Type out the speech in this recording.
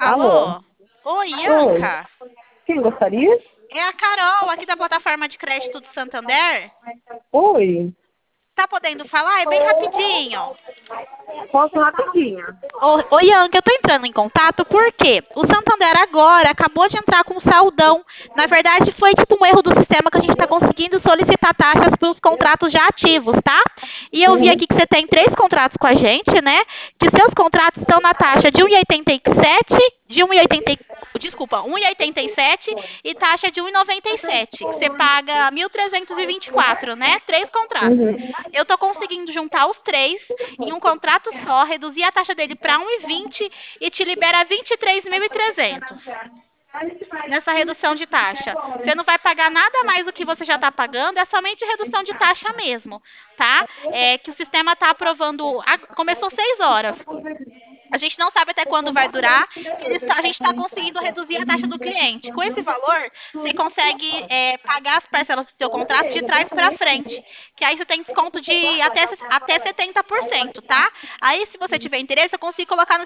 Alô? Alô? Oi, Oi. Ianca. Quem gostaria? É a Carol, aqui da plataforma de crédito do Santander. Oi. Tá podendo falar? É bem rapidinho. Posso rapidinho. Ô, Ianca, eu tô entrando em contato porque o Santander agora acabou de entrar com um saldão. Na verdade, foi tipo um erro do sistema que a gente tá conseguindo solicitar taxas para os contratos já ativos, tá? E eu vi Uhum. aqui que você tem 3 contratos com a gente, né? Que seus contratos estão na taxa de 1,87, de 1,80, desculpa, 1,87 e taxa de 1,97, que você paga 1.324, né? 3 contratos. Uhum. Eu tô conseguindo juntar os três em um contrato só, reduzir a taxa dele para 1,20 e te libera 23.300 nessa redução de taxa. Você não vai pagar nada mais do que você já está pagando, é somente redução de taxa mesmo, tá? É que o sistema está aprovando. Começou 6 horas. A gente não sabe até quando vai durar, que a gente está conseguindo reduzir a taxa do cliente. Com esse valor, você consegue pagar as parcelas do seu contrato de trás para frente, que aí você tem desconto de até 70%, tá? Aí, se você tiver interesse, eu consigo colocar no